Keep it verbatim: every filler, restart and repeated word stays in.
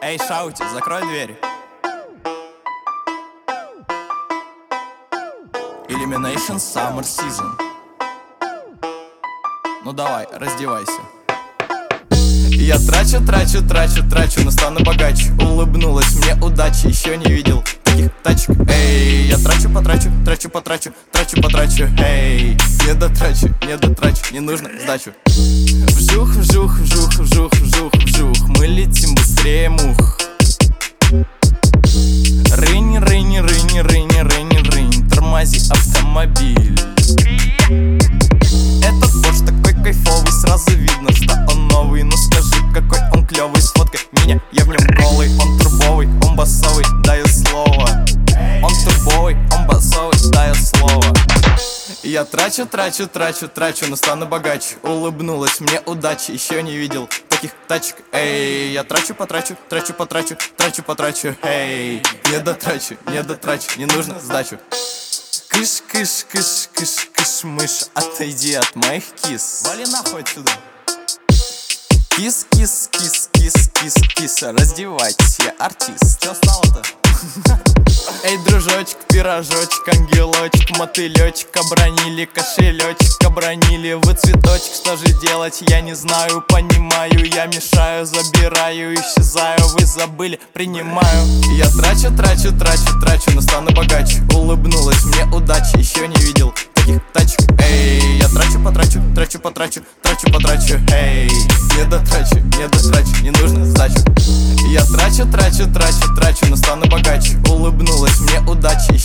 Эй, Шаути, закрой дверь. Elimination Summer Season. Ну давай, раздевайся. Я трачу, трачу, трачу, трачу, но стану богаче. Улыбнулась мне удача, еще не видел таких тачек. Эй, я трачу, потрачу, трачу, потрачу, трачу, потрачу. Эй, не дотрачу, не дотрачу, не нужно сдачу. Вжух, вжух, вжух, вжух, вжух, вжух. Мы летим быстрее мух. Рынь, рынь, рынь, рынь, рынь, рынь. Тормози автомобиль. Этот Porsche такой кайфовый, сразу видно, что он новый. Ну скажи, какой он клевый, сфоткай меня, я в нем голый. Он турбовый, он басовый, даю слово. Он турбовый, он басовый, даю слово. Я трачу, трачу, трачу, трачу, но стану богаче. Улыбнулась мне удача, еще не видел таких тачек. Эй, я трачу, потрачу, трачу, потрачу, трачу, потрачу. Эй, не дотрачу, не дотрачу, не нужно сдачу. Кыш, кыш, кыш, кыш, кыш, мышь, отойди от моих кис. Вали нахуй отсюда. Кис, кис, кис, кис, кис, кис, раздевайтесь, я артист. Чё стало-то? Эй, дружочек, пирожочек, ангелочек, мотылечек, обронили кошелечек, обронили вы цветочек. Что же делать, я не знаю, понимаю, я мешаю, забираю, исчезаю, вы забыли, принимаю. Я трачу, трачу, трачу, трачу, но стану богаче. Улыбнулась мне удача, еще не видел таких тачек. Эй, я трачу, потрачу, трачу, потрачу, трачу, потрачу. Эй, не дотрачу, не дотрачу, не нужно сдачу. Я трачу, трачу, трачу, трачу, но стану богаче. Улыбнулась мне удача,